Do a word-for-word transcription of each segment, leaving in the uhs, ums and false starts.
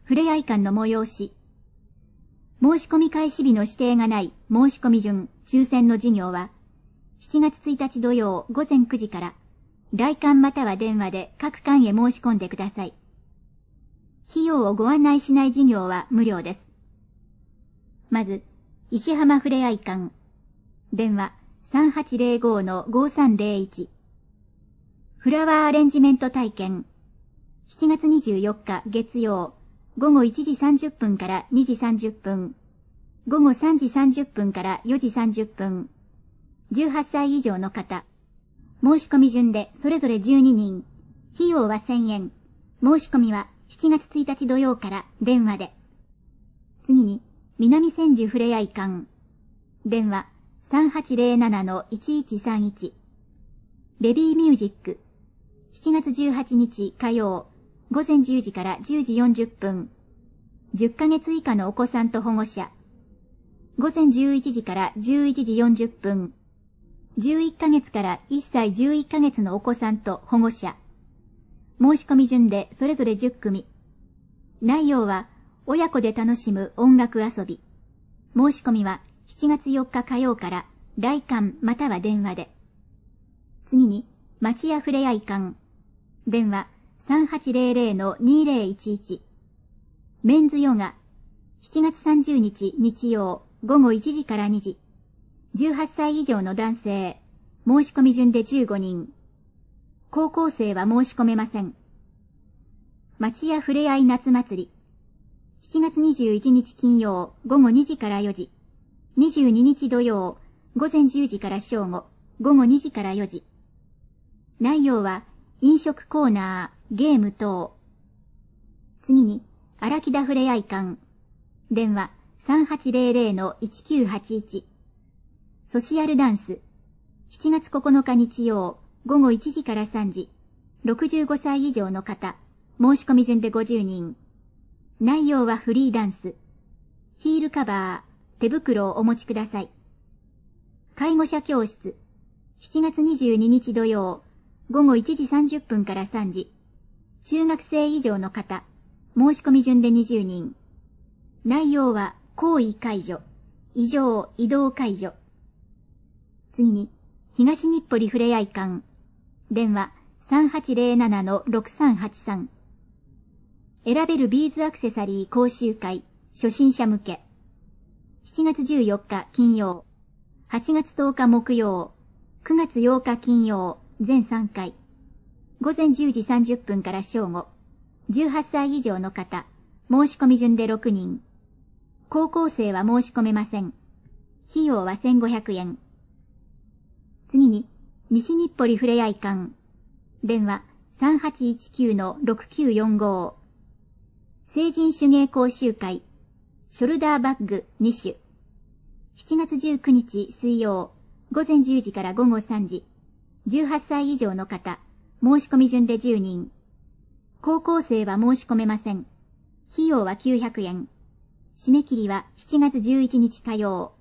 ふれあい館の催し。申し込み開始日の指定がない申し込み順抽選の事業は、しちがつついたち土曜午前くじから、来館または電話で各館へ申し込んでください。費用をご案内しない事業は無料です。まず、石浜ふれあい館。電話 さんはちゼロご のごさんゼロいち。フラワーアレンジメント体験。しちがつにじゅうよっか月曜、ごごいちじさんじゅっぷんからにじさんじゅっぷん。ごごさんじさんじゅっぷんからよじさんじゅっぷん。じゅうはっさい以上の方。申し込み順でそれぞれじゅうににん。費用はせんえん。申し込みはしちがつついたち土曜から電話で。次に、南千住ふれあい館。電話 さんはちゼロなな のいちいちさんいち。ベビーミュージック。しちがつじゅうはちにち火曜、午前じゅうじからじゅうじよんじゅっぷん。じゅっかげつ以下のお子さんと保護者。午前じゅういちじからじゅういちじよんじゅっぷん。じゅういっかげつからいっさいじゅういっかげつのお子さんと保護者。申し込み順でそれぞれじゅっくみ。内容は、親子で楽しむ音楽遊び。申し込みはしちがつよっか火曜から来館または電話で。次に、町屋ふれあい館。電話 さんはちゼロゼロ のにゼロいちいち。メンズヨガ。しちがつさんじゅうにち日曜、ごごいちじからにじ。じゅうはっさい以上の男性。申し込み順でじゅうごにん。高校生は申し込めません。町屋ふれあい夏祭り。しちがつにじゅういちにち金曜、ごごにじからよじ。にじゅうににち土曜、午前じゅうじから正午、ごごにじからよじ。内容は、飲食コーナー、ゲーム等。次に、荒木田ふれあい館。電話 さんはちゼロゼロ のいちきゅうはちいち。ソシアルダンス。しちがつここのか日曜、ごごいちじからさんじ。ろくじゅうごさい以上の方。申し込み順でごじゅうにん。内容はフリーダンス。ヒールカバー、手袋をお持ちください。介護者教室。しちがつにじゅうににち土曜、ごごいちじさんじゅっぷんからさんじ。中学生以上の方。申し込み順でにじゅうにん。内容は行為解除、異常移動解除。次に、東日暮里ふれあい館。電話 さんはちゼロなな のろくさんはちさん。選べるビーズアクセサリー講習会、初心者向け。しちがつじゅうよっか金曜、はちがつとおか木曜、くがつようか金曜、全さんかい。午前じゅうじさんじゅっぷんから正午。じゅうはっさい以上の方、申し込み順でろくにん。高校生は申し込めません。費用はせんごひゃくえん。次に、西日暮里ふれあい館。電話 さんはちいちきゅう のろくきゅうよんご。成人手芸講習会、ショルダーバッグにしゅ。しちがつじゅうくにち水曜、午前じゅうじからごごさんじ。じゅうはっさい以上の方、申し込み順でじゅうにん。高校生は申し込めません。費用はきゅうひゃくえん。締め切りはしちがつじゅういちにち火曜。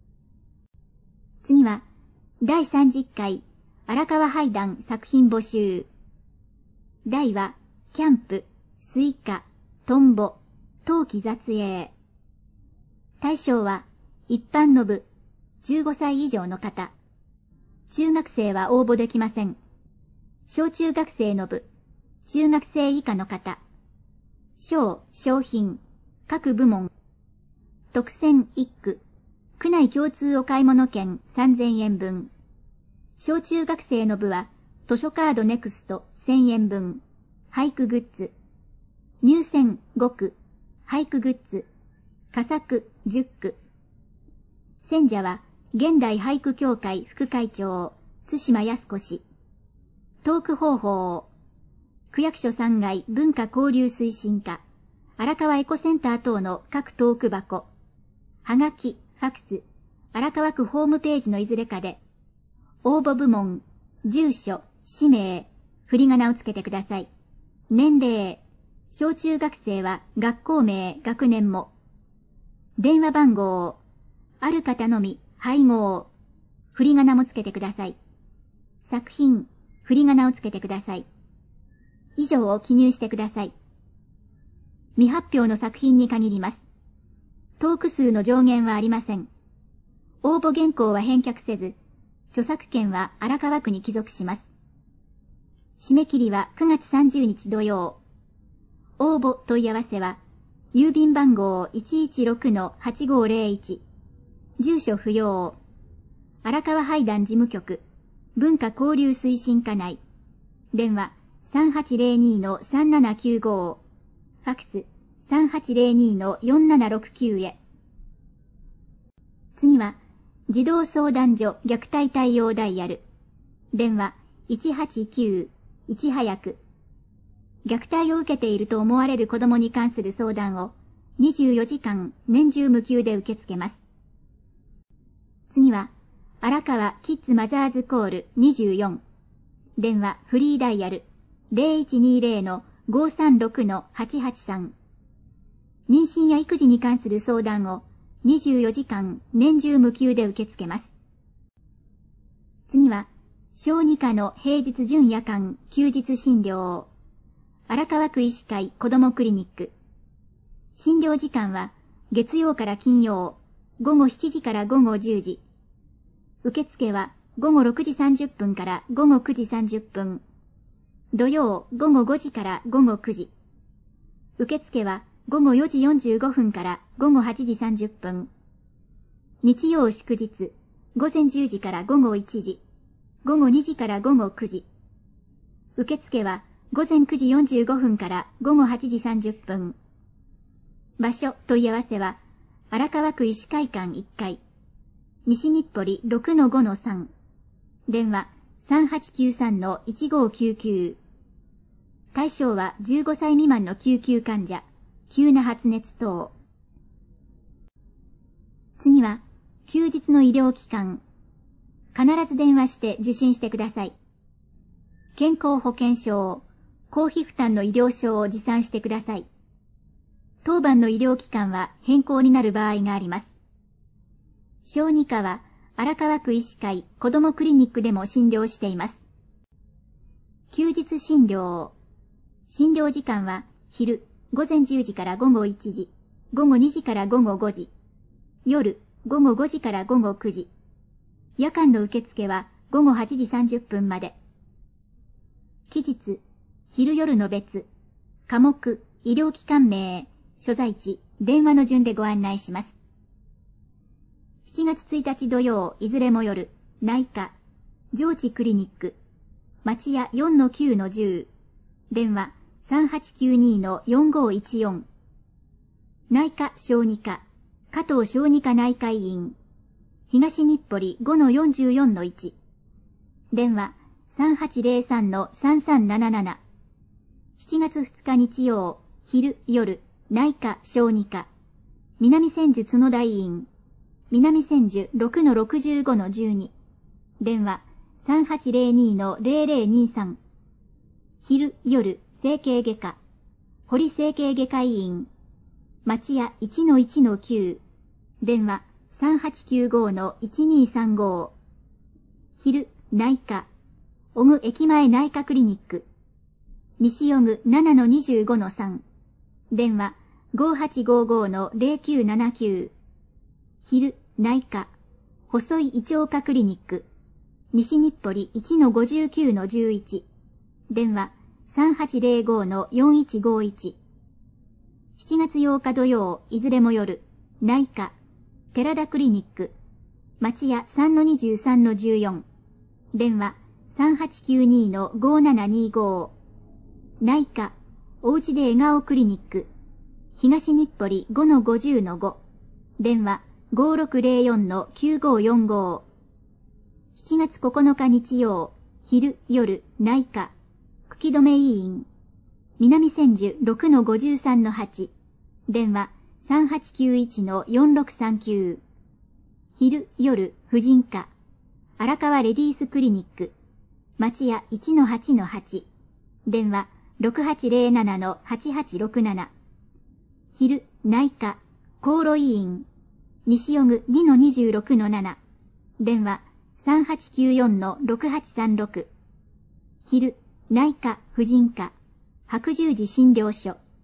次は、だいさんじゅっかい、荒川俳壇作品募集。題は、キャンプ、スイカ、トンボ、陶器撮影。対象は、一般の部、じゅうごさい以上の方。中学生は応募できません。小中学生の部、中学生以下の方。賞、商品、各部門。特選いっく、区内共通お買い物券さんぜんえんぶん。小中学生の部は、図書カードネクストせんえんぶん。俳句グッズ。入選ごく、俳句グッズ。佳作じゅっく。選者は、現代俳句協会副会長、津島康子氏。トーク方法。区役所さんがい文化交流推進課、荒川エコセンター等の各トーク箱。はがき、ファクス、荒川区ホームページのいずれかで、応募部門、住所、氏名、振り仮名をつけてください。年齢、小中学生は学校名、学年も。電話番号、ある方のみ、配合、振り仮名もつけてください。作品、振り仮名をつけてください。以上を記入してください。 未発表の作品に限ります。トーク数の上限はありません。応募原稿は返却せず、著作権は荒川区に帰属します。締め切りはくがつさんじゅうにち土曜。応募問い合わせは、郵便番号 いちいちろくのはちごーぜろいち、住所不要、荒川俳壇事務局、文化交流推進課内、電話 さんはちぜろにのさんななきゅうご、ファクス さんはちぜろにのよんななろくきゅう へ。次は、児童相談所虐待対応ダイヤル、電話いちはちきゅういち早く。虐待を受けていると思われる子供に関する相談をにじゅうよじかん年中無休で受け付けます。次は、荒川キッズマザーズコールにじゅうよん。電話フリーダイヤル ゼロいちにゼロのごさんろくのはちはちさん。妊娠や育児に関する相談をにじゅうよじかん年中無休で受け付けます。次は、小児科の平日準夜間休日診療。荒川区医師会子どもクリニック。診療時間は月曜から金曜、ごごしちじからごごじゅうじ。受付はごごろくじさんじゅっぷんからごごくじさんじゅっぷん。土曜ごごごじからごごくじ。受付はごごよじよんじゅうごふんからごごはちじさんじゅっぷん。日曜祝日、ごぜんじゅうじからごごいちじ。ごごにじからごごくじ。受付はごぜんくじよんじゅうごふんからごごはちじさんじゅっぷん。場所問い合わせは、荒川区医師会館いっかい。西日暮里 ろくのごのさん。電話 さんはちきゅうさんのいちごきゅうきゅう。対象はじゅうごさい未満の救急患者、急な発熱等。次は、休日の医療機関。必ず電話して受診してください。健康保険証、公費負担の医療証を持参してください。当番の医療機関は変更になる場合があります。小児科は荒川区医師会子どもクリニックでも診療しています。休日診療。診療時間は昼ごぜんじゅうじからごごいちじ、ごごにじからごごごじ、夜ごごごじからごごくじ。夜間の受付はごごはちじさんじゅっぷんまで。期日、昼夜の別、科目、医療機関名、所在地、電話の順でご案内します。しちがつついたち土曜、いずれも夜、内科、上智クリニック、町屋 よんのきゅうのじゅう、電話 さんはちきゅうにのよんごいちよん。内科小児科、加藤小児科内科医院、東日暮里 ごのよんじゅうよんのいち、電話さんはちゼロさんのさんさんなななな。しちがつふつか日曜、昼夜、内科小児科、南千住角田医院、南千住 ろくのろくじゅうごのじゅうに、電話さんはちゼロにのゼロゼロにさん。昼夜、整形外科、堀整形外科医院、町屋 いちのいちのきゅう、電話さんはちきゅうごのいちにさんご。昼、内科、小具駅前内科クリニック、西小具 ななのにじゅうごのさん、電話ごはちごごのゼロきゅうななきゅう。昼、内科、細い胃腸科クリニック、西日暮里 いちのごじゅうきゅうのじゅういち、電話さんはちゼロごのよんいちごいち。しちがつようか土曜、いずれも夜、内科、寺田クリニック、町屋 さんのにじゅうさんのじゅうよん、電話さんはちきゅうにのごななにご。内科、おうちで笑顔クリニック、東日暮里 ごのごじゅうのご、電話ごろくゼロよんのきゅうごよんご。しちがつここのか日曜、昼夜内科、茎止め医院、南千住 ろくのごじゅうさんのはち、電話さんはちきゅういちのよんろくさんきゅう。昼夜婦人科、荒川レディースクリニック、町屋 いちのはちのはち、電話ろくはちゼロななのはちはちろくなな。昼内科、厚労医院、西小具 にのにじゅうろくのなな、電話さんはちきゅうよんのろくはちさんろく。昼内科婦人科、白十字診療所、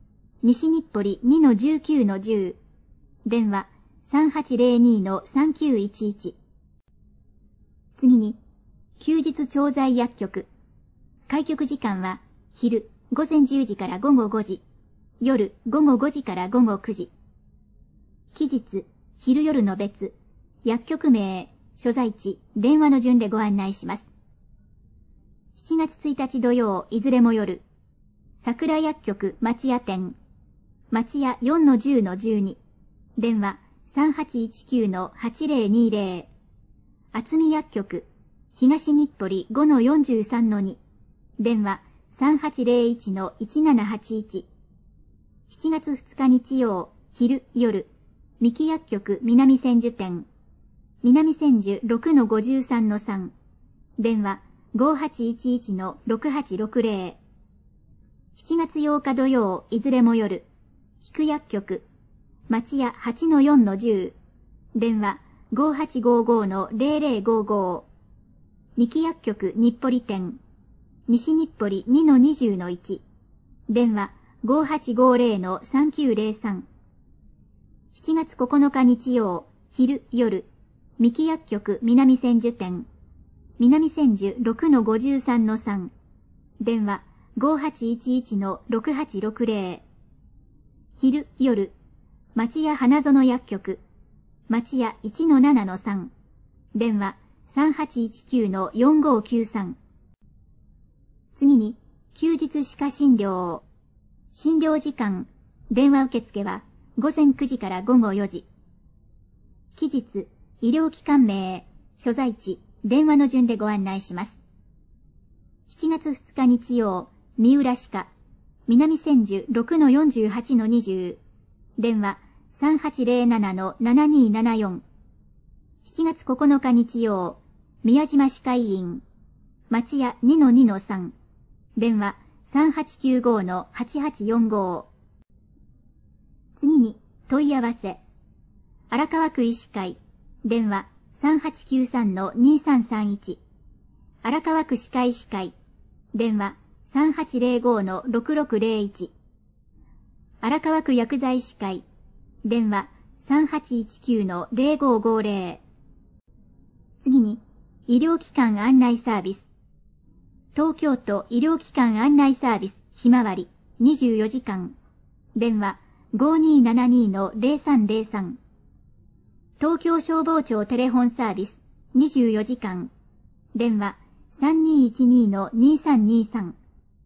西日暮里 にのじゅうきゅうのじゅう。電話 さんはちゼロにのさんきゅういちいち。次に、休日調剤薬局。開局時間は、昼、ごぜんじゅうじからごごごじ。夜、ごごごじからごごくじ。期日、昼夜の別、薬局名、所在地、電話の順でご案内します。しちがつついたち土曜、いずれも夜。桜薬局松屋店。松屋 よんのじゅうのじゅうに。電話 さんはちいちきゅうのはちゼロにゼロ。厚見薬局。東日暮里 ごのよんじゅうさんのに。電話 さんはちゼロいちのいちななはちいち。しちがつふつか日曜、昼、夜。三木薬局南千住店。南千住 ろくのごじゅうさんのさん。電話ごはちいちいちのろくはちろくゼロ。しちがつようか土曜、いずれも夜。菊薬局。松屋 はちのよんのじゅう。電話ごはちごごのゼロゼロごご。三木薬局日暮里店。西日暮里 にのにじゅうのいち。電話ごはちごゼロのさんきゅうゼロさん。しちがつここのか日曜、昼、夜。三木薬局南千住店。南千住 ろくのごじゅうさんのさん。電話ごはちいちいちのろくはちろくゼロ。昼、夜。松屋花園薬局。松屋 いちのななのさん。電話さんはちいちきゅうのよんごきゅうさん。次に、休日歯科診療。診療時間、電話受付はごぜんくじからごごよじ。期日、医療機関名、所在地、電話の順でご案内します。しちがつふつか日曜、三浦歯科、南千住 ろくのよんじゅうはちのにじゅう。電話さんはちゼロななのななにーななよん。しちがつここのか日曜、宮島歯科医院、松屋 にのにのさん。電話さんはちきゅうごのはちはちよんご。次に、問い合わせ。荒川区医師会、電話さんはちきゅうさんのにさんさんいち。荒川区歯科医師会、電話さんはちゼロごのろくろくゼロいち。荒川区薬剤師会、電話さんはちいちきゅうのゼロごごゼロ。次に、医療機関案内サービス。東京都医療機関案内サービス、ひまわり、にじゅうよじかん。電話ごにーななにのゼロさんゼロさん。東京消防庁テレホンサービス、にじゅうよじかん。電話さんにーいちにのにさんにさん。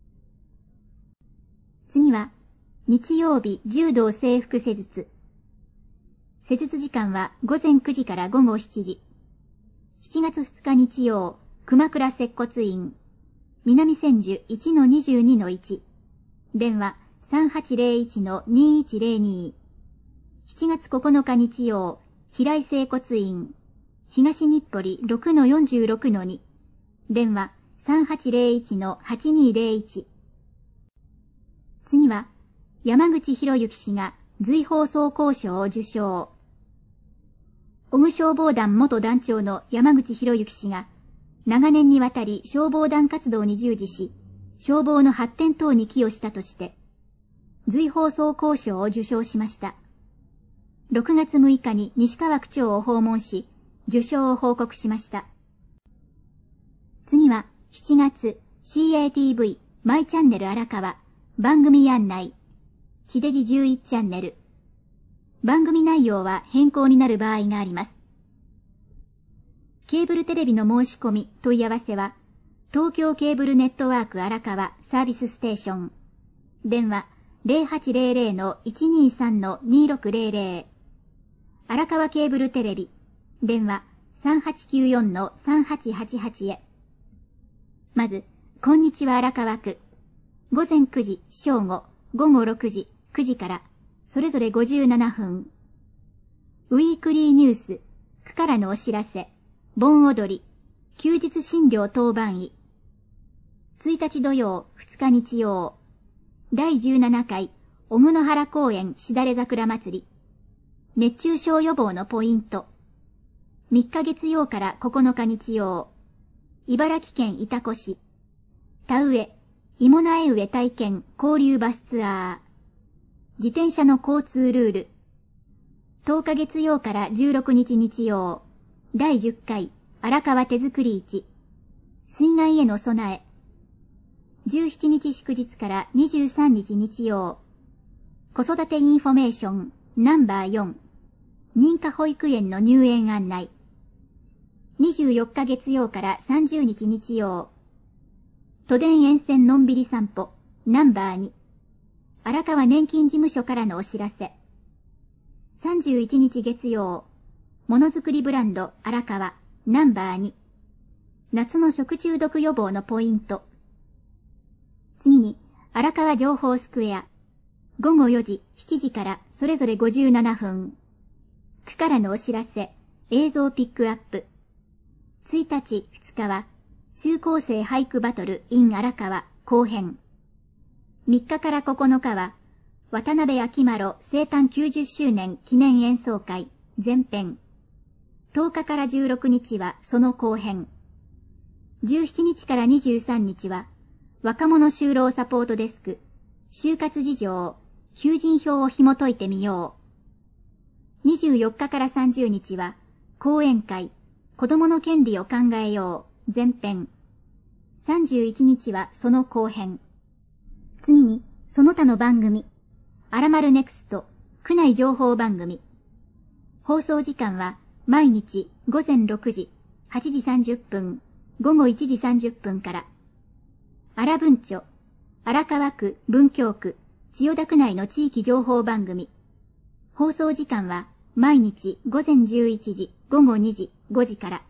次は、日曜日柔道整復施術。施術時間はごぜんくじからごごしちじ。しちがつふつか日曜、熊倉接骨院。南千住 いちのにじゅうにのいち。電話さんはちゼロいちのにいちゼロに。しちがつここのか日曜、平井整骨院。東日暮里 ろくのよんじゅうろくのに。電話さんはちゼロいちのはちにーゼロいち。次は、山口博之氏が随放送功賞を受賞。小具消防団元団長の山口博之氏が、長年にわたり消防団活動に従事し、消防の発展等に寄与したとして、随放送功賞を受賞しました。ろくがつむいかに西川区長を訪問し、受賞を報告しました。次は、しちがつ シーエーティーブイ マイチャンネル荒川番組案内地デジじゅういちチャンネル。番組内容は変更になる場合があります。ケーブルテレビの申し込み問い合わせは、東京ケーブルネットワーク荒川サービスステーション。電話ゼロはちゼロゼロのいちにさんのにろくゼロゼロ。荒川ケーブルテレビ。電話さんはちきゅうよんのさんはちはちはちへ。まず、こんにちは荒川区。ごぜんくじ、正午、ごごろくじ、くじから、それぞれごじゅうななふん。ウィークリーニュース、区からのお知らせ、盆踊り、休日診療当番医。ついたち土曜、ふつか日曜。だいじゅうななかい、小久野原公園しだれ桜祭り。熱中症予防のポイント。みっか月曜からここのか日曜。茨城県潮来市。田植え、芋苗植え体験交流バスツアー。 自転車の交通ルール。とおか月曜からじゅうろくにち日曜。だいじゅっかい荒川手作り市。水害への備え。じゅうしちにち祝日からにじゅうさんにち日曜。子育てインフォメーションナンバーよん。認可保育園の入園案内。にじゅうよっか月曜からさんじゅうにち日曜。都電沿線のんびり散歩ナンバーに。荒川年金事務所からのお知らせ。さんじゅういちにち月曜。ものづくりブランド荒川ナンバーに。夏の食中毒予防のポイント。次に、荒川情報スクエア。ごごよじ、しちじからそれぞれごじゅうななふん。区からのお知らせ、映像ピックアップ。ついたち、ふつかは、中高生俳句バトル in 荒川後編。みっかからここのかは、渡辺明麿生誕きゅうじゅっしゅうねん記念演奏会前編。とおかからじゅうろくにちはその後編。じゅうしちにちからにじゅうさんにちは、若者就労サポートデスク、就活事情、求人票を紐解いてみよう。にじゅうよっかからさんじゅうにちは、講演会、子供の権利を考えよう、前編。さんじゅういちにちはその後編。次に、その他の番組。あらまるネクスト、区内情報番組。放送時間は、毎日ごぜんろくじ、はちじさんじゅっぷん、ごごいちじさんじゅっぷんから。荒文町、荒川区、文京区、千代田区内の地域情報番組。放送時間は、毎日ごぜんじゅういちじ、ごごにじ、ごじから。